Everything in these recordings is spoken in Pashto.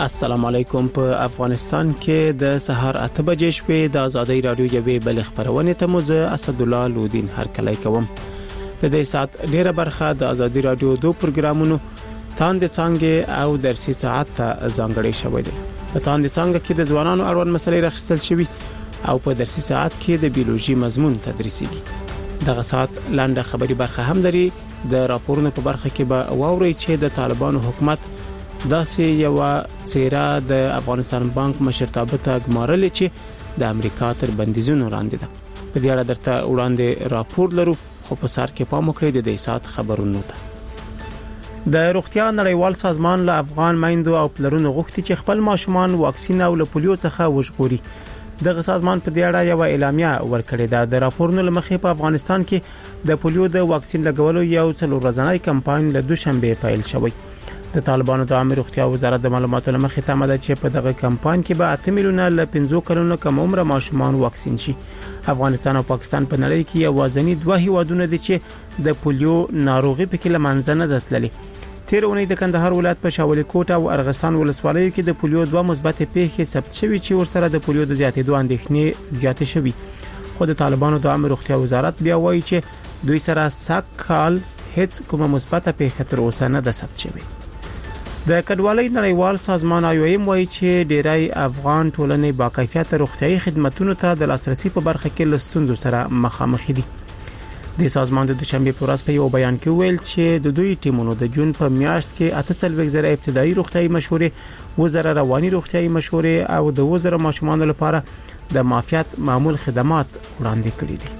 السلام علیکم. په افغانستان کې د سهار 8 بجې شپې د ازادي رادیو یوې بل خبرونه ته مزه اسد الله لودین هرکلی کوم. د دې سات ډیره برخه د ازادي رادیو دوه پروګرامونو تاند څنګه او درسي ساعت ته ځانګړې شوې ده. په تاند څنګه کې د ځوانانو اړوند مسلې راخستل شوی او په درسي ساعت کې د بیولوژي مضمون تدریسيږي. دغه سات لاندې خبري برخه هم لري. د راپورونو په برخه کې به واوري چې د طالبانو حکومت داسې یو څیره د افغانستان بانک مشرتابه ته ګمارل چې د امریکا تر بندیزونو وړاندې ده. په دې اړه درته وړاندې راپور لرو، خو په سر کې پام وکړئ د دې سات خبرونو ته. د روغتیا نړیوال سازمان له افغان میندو او پلرونو غوښتي چې خپل ماشومان واکسین او له پولیو څخه وژغوري. دغه سازمان په دې اړه یو اعلامیه ورکړې ده. د راپورونو لمخې په افغانستان کې د پولیو د واکسین لګولو یو څلور ورځنی کمپاین له دوشنبه پیل شوی. د طالبانو د عامه روغتیا وزارت د معلوماتو لمخې تمه ده چې په دغه کمپاین کې به 8 میلیونه له 15 کلونو کم عمر ماشومان واکسین شي. افغانستان او پاکستان په نړۍ کې یوازینی دوه هیوادونه دي چې د پولیو ناروغي په کې لمنځه نه دتللي. تیر اونۍ د کندهار ولایت په شاولي کوټ او ارغستان ولسوالیو کې د پولیو دوه مثبت پیښې ثبت شوې چې ورسره د پولیو د زیاتېدو اندېښنې زیاتې شوې. خو د طالبانو د عامه روغتیا وزارت بیا وایي چې دوی سره سکهال هیڅ کومه مثبت پیښه تر اوسه نه ده ثبت شوې. د کډوالۍ نړیوال سازمان IOM وایي چې ډیری افغان ټولنې باکیفیت روغتيایي خدماتو ته د لاسرسي په برخه کې لستونزو سره مخامخ دي. د سازمان د دوشنبه په ورځ په یو بیان کې ویل چې د دوی ټیمونو د جون په میاشت کې 48,000 ابتدایي روغتيایي مشورې، 2,000 رواني روغتيایي مشورې او د 2,000 ماشومان لپاره د معافیت معمول خدمات وړاندې کړي دي.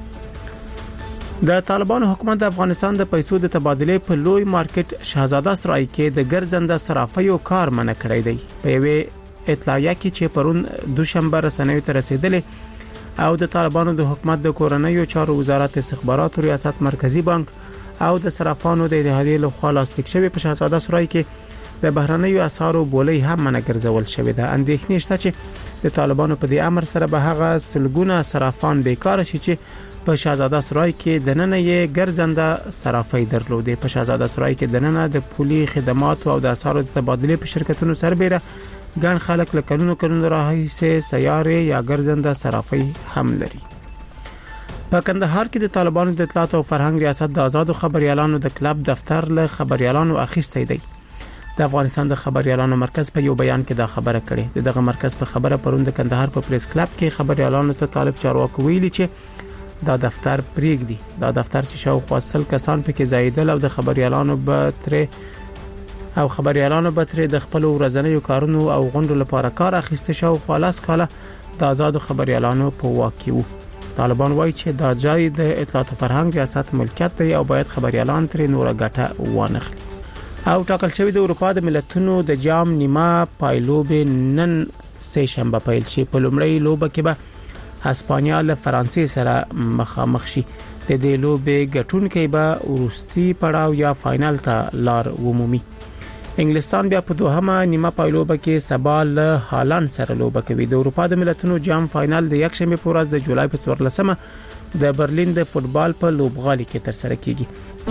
د طالبانو حکومت د افغانستان د پیسو د تبادله په لوی مارکیټ شهزاده سرای کې د ګرځنده صرافیو کار منع کړی دی. په یوه اطلاعیه کې چې پرون دوشنبه رسنیو ته رسیدلې او د طالبانو د حکومت د کورنیو چارو وزارت استخبارات ریاست مرکزی بانک او د صرافانو د اتحادیې له خوا لاستیک شوی په شهزاده سرای کې د بهرنیو اسعارو بولې هم منع ګرځول شوی ده. اندېښنې شته چې د طالبانو په دې امر سره به هغه سلګونه صرافان بیکار شي چې په شهزاده سرای کې د نن یې ګرځنده صرافي درلودې. په شهزاده سرای کې د نن د پولي خدمات او د اسعارو تبادله په شرکتونو سربېره ګڼ خلک له کلونو راهیسې سیارې یا ګرځنده صرافي هم لري. په کندهار کې د طالبانو د اطلاعات او فرهنګ ریاست د آزادو خبريالانو د کلب دفتر له خبريالانو اخیستی دی. د افغانستان د خبريالانو مرکز په یو بیان کې دا خبره کړې. دغه مرکز په خبره پرون د کندهار په پریس کلب کې خبريالانو ته طالب چارواکو ویلي چې دا دفتر پریږدي. دا دفتر چې شاوخوا 100 کسان پکې زایدل او د خبريالانو به تر د خپل ورځنیو کارونو او غونډو لپاره کار اخیسته شاوخوا 10 کاله د آزادو خبريالانو په واک وو. طالبان وایي چې دا ځای د اطلاعات او فرهنګ ریاست ملکیت دی او باید خبريالان تر نور ګټه وانخلي. او ټاکل شوی د اروپا د ملتونو د جام نیمه پایلوب نن سه شنبه پیل شي. په لومړی لوبه کې به اسپانیا له فرانسې سره مخامخ شي. د دې لوبې ګټونکي به وروستي پړاو یا فائنل ته لار ومومي. انګلستان بیا په دوهمه نیمه پایلوبه کې سبا له هالند سره لوبه کوي. د اروپا د ملتونو جام فائنل د یک شنبه په ورځ د جولای په 14مه د برلین د فوتبال په لوبغالي کې ترسره کیږي.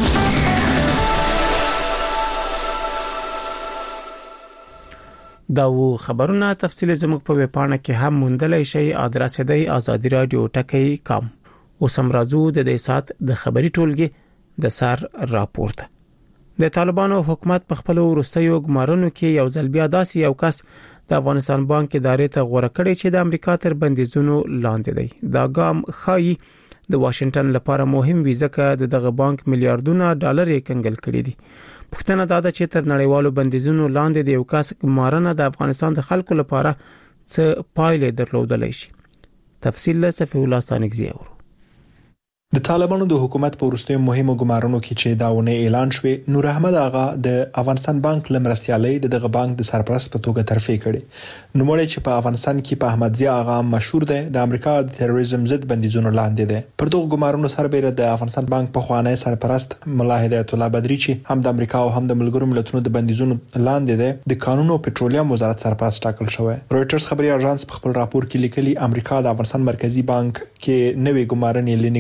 دا و خبرونه تفصیل زموږ په ویبپاڼه کې هم موندلای شئ. ادرس دی azadiradiotakai.com. اوسم راځو د دې سات د خبري ټولګي د سر راپورته. د طالبانو حکومت په خپل وروستیو ګمارنو کې یو ځل بیا داسې یو کس د افغانستان بانک ادارې ته غوړه کړی چې د امریکا تر بندیزونو لاندې دی. دا ګام خایي د واشنگټن لپاره مهم وي ځکه دغه بانک میلیارډونه ډالر یې کنګل کړي دي. پښتنه دا ده چې تر نړیوالو بندیزونو لاندې د یو کس ګمارنه د افغانستان د خلکو لپاره څه پایلې درلودلی شي. تفصیل له صفی الله ستانکزی اورو. د طالبانو د حکومت په وروستیو مهمو ګمارنو کې چې داونه اعلان شوه، نور احمد آغا د افغانستان بانک لمرستیالي دغه بانک د سرپرست په توګه ترفیع کړي. نو مړی چې په افغانستان کې په احمد ضیاء آغا مشهور دی، د امریکا د تروریزم ضد بندیزونو لاندې دی. پر دغه ګمارنو سربېره د افغانستان بانک په خوانی سرپرست مولا هدایت الله بدری چې هم د امریکا او هم د ملګرو ملتونو د بندیزونو لاندې دی، د قانون او پټرولیم وزارت سرپرست ټاکل شوی. رويټرز خبري اژانس په خپل راپور کې لیکلي امریکا د افغانستان مرکزی بانک کې نوې ګمارنې لنګدې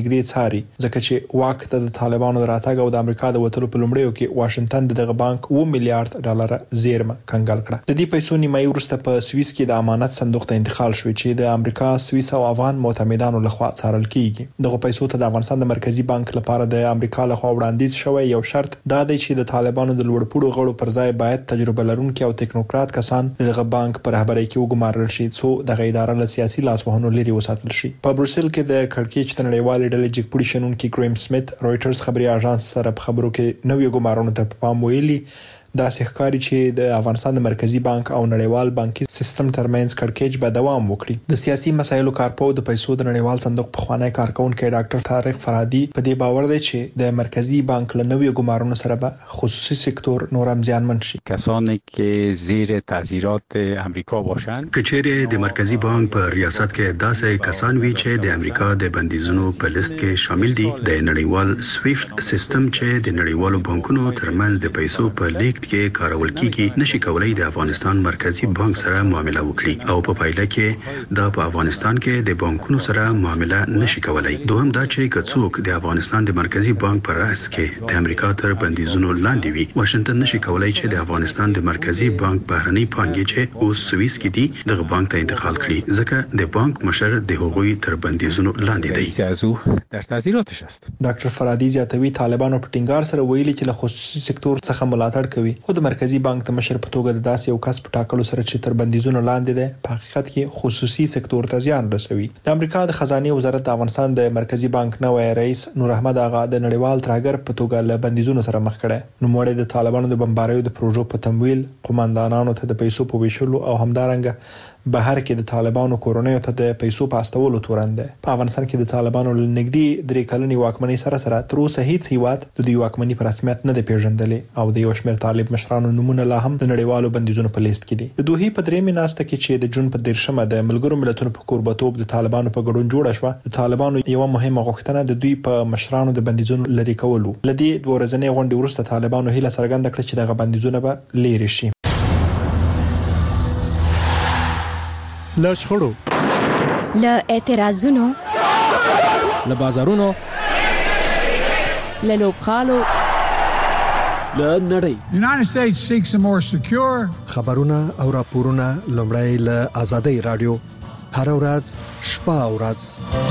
ښکاري ځکه چې واک ته د طالبانو راتګ او د امریکا د وټلو په لومړیو کې واشنگټن دغه بانک 2 میلیارډ ډالر زیرمه کنګال کړه. د دې پیسو نیمایي وروسته په سویس کې د امانت صندوق ته انتقال شو چې د امریکا، سویس او افغان معتمدانو لخوا څارل کیږي. دغه پیسو ته د افغانستان د مرکزی بانک لپاره د امریکا لخوا وړاندیز شوی یو شرط دا دی چې د طالبانو د لوړپوړو غړو پر ځای باید تجربه لرونکي او ټیکنوکرات کسان دغه بانک پر رهبرۍ کې وګمارل شي څو دغه اداره له سیاسي لاسوهنو لري وساتل شي. په بروسل کې د کړکېچ د نړیوالې ډلې جګپوړي شنونکي کریم سمیت رويټرز خبري اژانس سره په خبرو کې نوې ګمارنو ته پام ویلي دا ښکاري چې د افغانستان د مرکزی بانک او نړیوال بانکي سیستم ترمنځ کړکېچ به دوام وکړي. د سیاسي مسایلو کارپو د پیسو د نړیوال صندوق په خوانی کارکونکو ډاکټر طارق فرادي په دې باور دی چې د مرکزی بانک له نوې ګمارنو سره به خصوصي سکتور نورم زیانمن شي. کسانی که زیر تاثیرات امریکا باشند کچېره د مرکزی بانک په ریاست کې داسې کسان وی چې د امریکا د بندیزونو په لیست کې شامل دي. د نړیوال سویفت سیستم چې د نړیوالو بانکونو ترمنځ د پیسو په لیږد کې کارول کیږي نشي کولای د افغانستان مرکزی بانک سره معامله وکړي او په پایله کې دا په افغانستان کې د بانکونو سره معامله نشي کولای. دوهم دا چې کڅوک د افغانستان د مرکزی بانک پر راس کې د امریکا تر بندیزونو لاندې وي واشنگټن نشي کولای چې د افغانستان د مرکزی بانک بهرنی پانګې چې اوس سویس کې دي دغه بانک ته انتقال کړي ځکه د بانک مشر د هغوی تر بندیزونو لاندې دی. سیاسو در تاثیراتش است. ډاکټر فرادي زیاتوي طالبانو په ټینګار سره ویلي چې له خصوصي سکتور څخه ملاتړ کوي خو د مرکزی بانک د مشر په توګه د داسې یو کس په ټاکلو سره چې تر بندیزونو لاندې دی په حقیقت کې خصوصي سکتور ته زیان رسوي. د امریکا د خزانه وزارت د افغانستان د مرکزی بانک نوې رئیس نور احمد اغا د نړیوال ترهګر په توګه له بندیزونو سره مخ کړي. نوموړی د طالبانو د بمباریو د پروژو په تمویل قوماندانانو ته د پیسو په ویشلو او همدارنګه بهر کې د طالبانو کورونیو ته د پیسو پاستولو تورن ده. په افغانستان کې د طالبانو لنګدي درې کلنې واکمنۍ سره تر اوسه هیڅ هیواد د دې واکمنۍ په رسمیت نه دی پیژندلې او د یو شمېر طالب مشرانو نمونه لا هم د نړیوالو بندیزونو په لیست کې دي. د دوحې په درېمه ناسته کې چې د جون په 13مه د ملګرو ملتونو په کوربتوب د طالبانو په ګډون جوړه شوه د طالبانو یو مهمه غوښتنه د دوی په مشرانو د بندیزونو لري کولو. لدی دوه ورځې غونډې وروسته طالبانو هیله څرګنده کړه چې دغه بندیزونه به لري شي. لشخړو له اعتراضونو له بازارونو له لوبخالو له نړۍ The United States seeks a more secure خبرونه او راپورونه لومړی له آزادۍ رادیو هر ورځ شپه او ورځ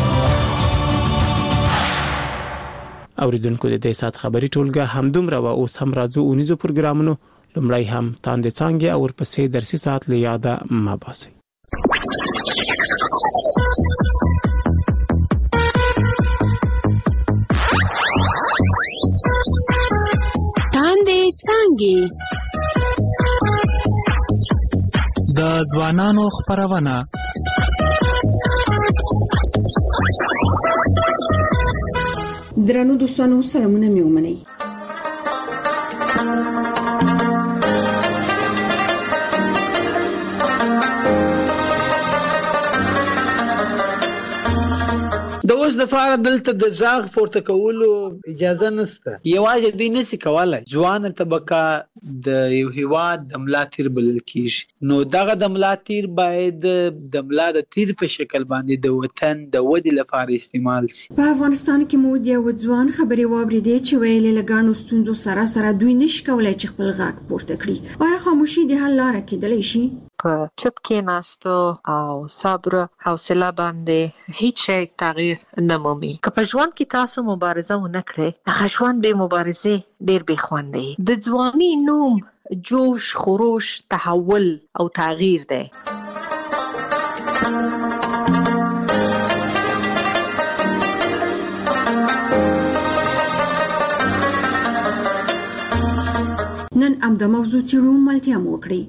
اوریدونکو د دې سات خبري ټولګه همدومره و او سم راځو اونیزو پروګرامونو لومړی هم تاندې څنګه او ورپسې درسي سات له یاده ما باسي. تاندې څنګه د ځوانانو خبرونه درنو دوستانو سلامونه مې ومنئ. د اوس د فار دلته د ځاغ پورته کولو اجازه نشته. یوازې دوی نشي کولای ځوان طبقه د یو هیواد د ملا تیر بلل کیږي. نو دغه د ملا تیر باید د ملا د تیر په شکل باندې د وطن د ودی لپاره استعمال شي. په افغانستان کې مو د یو ځوان خبري واوریدې چې ویلې لګانو ستونزو سره دوی نشي کولای چې خپل غږ پورته کړي. آیا خاموشي د حل لاره کېدلی شي؟ په چپ کې ناستو او صبر حوصله باندې هیڅ شی تغییر نه مومي. که په ژوند کې تاسو مبارزه ونه کړئ هغه ژوند به مبارزه ډیر به خوندي. د ځواني نوم جوش خروش تحول او تغییر دی. نن د موضوع چیرو ملتیا وکړي.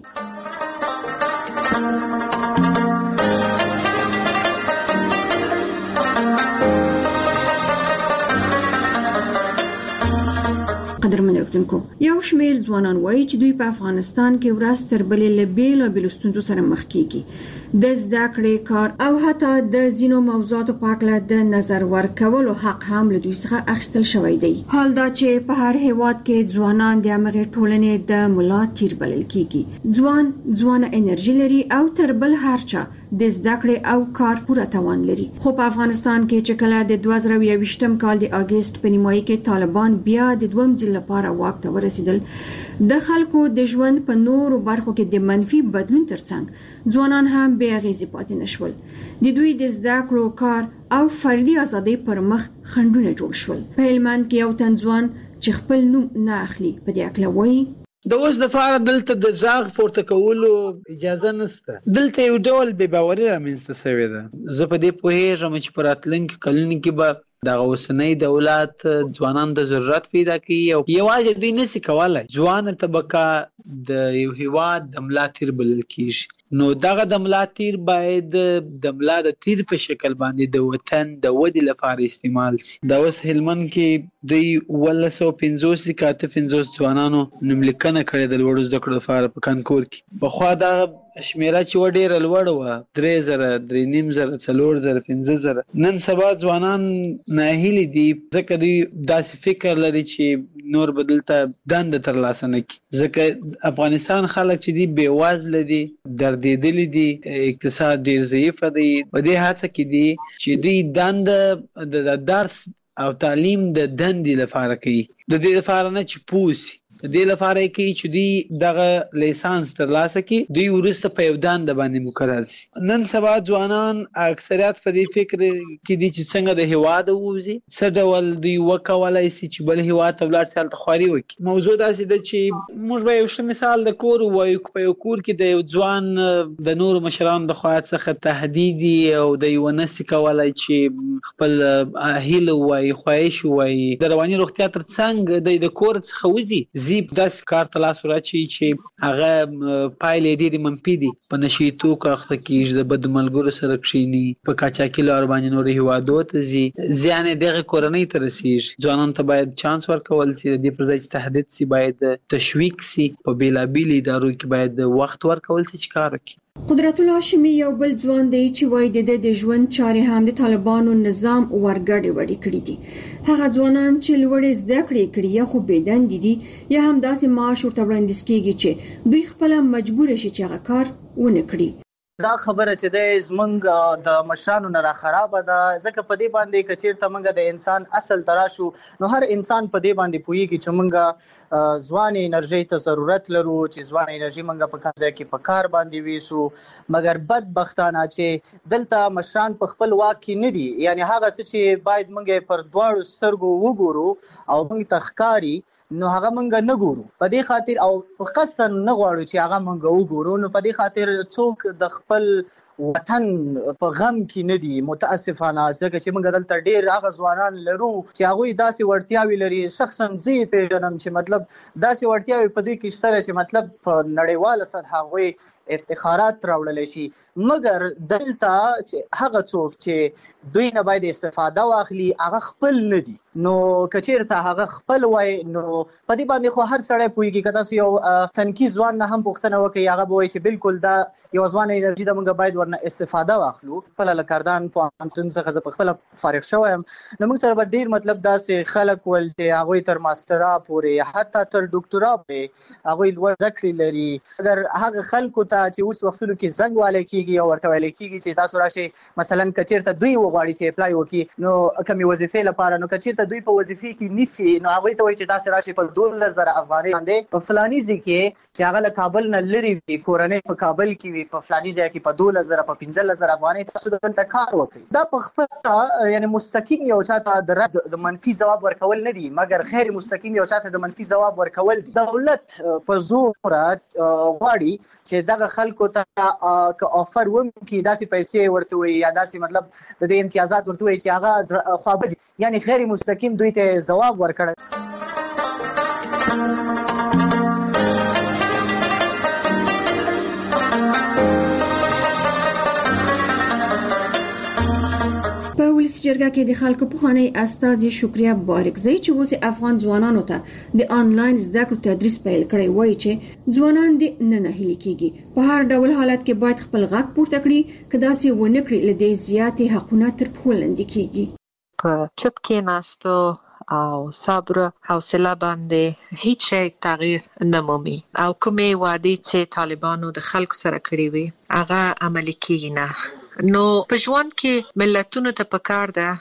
قدرمن اوریدونکو یو شمېر ځوانان وایي چې دوی په افغانستان کې ورځ تر بلې له بیلابېلو ستونزو سره مخ کیږي. د زده کړې کار او حتی د ځینو موضوعاتو په اړه د نظر ورکولو حق هم له دوی څخه اخیستل شوی دی. حال دا چې په هر هیواد کې ځوانان د امغه ټولنې د ملا تیر بلل کیږي. ځوانه انرژي لري او تر بل هر چا د زده کړې او کار پوره توان لري. خو په افغانستان کې چې کله د 2021م کال د اگست په نیمایي کې طالبان بیا د دویم ځل لپاره واک ته ورسېدل، د خلکو د ژوند په نورو برخو کې د منفي بدلون ترڅنګ ځوانان هم بې اغېزې پاتې نشول. د دوی د زده کړو، کار او فردي ازادۍ پر مخ خنډونه جوړ شول. په هلمند کې یو تن ځوان چې خپل نوم نه اخلي په دې اړه وایي: د اوس د فار دلته د ځاغ پورته کولو اجازه نشته. دلته یو ډول بې باوري رامنځته شوې ده. زه په دې پوهېږم چې په راتلونکي کلونو کې به د اوسنۍ دولت ځوانان د ضرورت پیدا کوي او یوازې دوی نشي کولای ځوان طبقه د یو هیواد د ملا تیر بلل کیږي. نو دغه د ملا تیر باید د ملا د تیر په شکل باندې د وطن د ودې لپاره استعمال شي. د اوس هلمند کې دوی 1950 ځوانانو نوملیکنه کړې د لوړو زده کړو لپاره په کانکور کې. پخوا دا شمیره چې و ډېره لوړه وه، 3000 3500 4000 15000. نن سبا ځوانان ناهیلي دي ځکه دوی داسې فکر لري چې نور به دلته دنده ترلاسه نه کړي. ځکه افغانستان خلک چې دي بې وزله دي، دردېدلي دي، اقتصاد ډېر ضعیفه دی. په دې هڅه کې دي چې دوی دنده د درس او تعلیم د دندې لپاره کوي، د دې لپاره نه چې پوسي. د دې لپاره کوي چې دوی دغه لیسانس ترلاسه کړي، دوی وروسته په یو دنده باندې مقرر شي. نن سبا ځوانان اکثریت په دې فکر کې دي چې څنګه د هیواد ووځي، څه ډول دوی وکولای شي چې بل هیواد ته ولاړ شي، هلته خواري وکړي. موضوع داسې ده چې موږ به یو ښه مثال د کور ووایو. په یو کور کې د یو ځوان د نورو مشرانو د خوا څخه تهدید او د یو نشي کولای چې خپل هیله ووایي، خواهش ووایي، د رواني روغتیا تر څنګ د کور څخه وځي، داسې کار ته لاس وراچي چې هغه پایلې ډېرې منفي دي. په نشي توکو اخته کېږي، د بدو ملګرو سره کښېني، په قاچاقي لارو باندې نورو هیوادو ته ځي، زیان یې دغې کورنۍ ته رسېږي. ځوانانو ته باید چانس ورکول شي، د دې پر ځای چې تهدید شي باید تشویق شي. په بېلابېلو ادارو کې باید وخت ورکول شي چې کار وکړي. قدرت الله هاشمي یو بل ځوان دی چې وایي د ژوند چارې هم د طالبانو نظام ورګډې وړې کړې دي. هغه ځوانان چې لوړې زده کړې کړي یا خو بېدندې دي یا هم داسې معاش ورته وړاندیز کېږي چې دوی خپله مجبور شي چې هغه کار ونه کړي. دا خبره چې د زمونږ د مشرانو نه را خرابه ده، ځکه په دې باندې که چېرته موږ د انسان اصل ته راشو نو هر انسان په دې باندې پوهېږي چې موږ ځوان انرژۍ ته ضرورت لرو، چې ځوان انرژي موږ په کوم ځای کې په کار باندې ویسو. مګر بدبختانه چې دلته مشران په خپل واک کې نه دي، یعنی هغه څه چې باید موږ پر دواړو سترګو وګورو او موږ ته ښکاري نو هغه مونږ نه ګورو. په دې خاطر او په قصد نه غواړو چې هغه مونږ وګورو. نو په دې خاطر څوک د خپل وطن په غم کې نه دي متاسفانه، ځکه چې موږ دلته ډېر هغه ځوانان لرو چې هغوی داسې وړتیاوې لري. شخصا زه یې پېژنم چې مطلب داسې وړتیاوې په دوی کې شته چې مطلب په نړیواله سطح هغوی افتخارات راوړلی شي. مګر دلته چې هغه څوک چې دوی نه باید استفاده واخلي هغه خپل نه دي. نو که چېرته هغه خپل وای نو په دې باندې خو هر سړی پوهېږي. که تاسو یو تنکي ځوان نه هم پوښتنه وکړئ هغه به وایي چې بالکل دا یو ځوانه انرژي ده، موږ باید ورنه استفاده واخلو. خپله له کردان پوهنتون څخه زه پخپله فارغ شوی یم، نو موږ سره به ډېر مطلب داسې خلک ول چې هغوی تر ماسټرا پورې حتی تر ډاکټرا پورې هغوی لوړ زده کړې لري. اگر هغه خلکو ته چې اوس وختونو کې زنګ والی کېږي او ورته ویلی کېږي چې تاسو راشئ مثلا که چېرته دوی وغواړي چې اپلای وکړي نو کمې وظیفې لپاره، نو که چېرته دوی په وظیفې کې نیسي نو هغوی ته وایي چې تاسې راشئ په 12,000 افغانۍ باندې په فلاني ځای کې چې هغه له کابل نه لرې وي، کورنۍ په کابل کې وي، په فلاني ځای کې په 12,000 په 15,000 افغانۍ تاسو دلته کار وکړئ. دا په خپله یعنې مستقیم یو چاته د رد د منفي ځواب ورکول نه دي، مګر غیر مستقیم یو چاته د منفي ځواب ورکول دي. دولت په زوره غواړي چې دغه خلکو ته که آفر وکړي داسې پیسې ورته وایي یا داسې مطلب د دې امتیازات ورته وایي چې هغه خوابدي، یعنی غیر مستقیم دوی ته ځواب ورکړی. په ولسی جرګه کې د خلکو پخوانی استازي شکریا بارکزی چې اوس افغان ځوانانو ته د آنلاین زده کړو تدریس پیل کړی وایي چې ځوانان د نه نهیلي کېږي، په هر ډول حالت کې باید خپل غږ پورته کړي، که داسې ونه کړي له دې زیاتې حقونه تر پښو لاندې کېږي. په چوپ کې ناستو او صبر حوصله باندې هیڅ شی تغییر نه مومي او کومې وعده چې طالبانو د خلکو سره کړې وي هغه عملي کیږي نه. نو په ژوند کې ملتونو ته پکار ده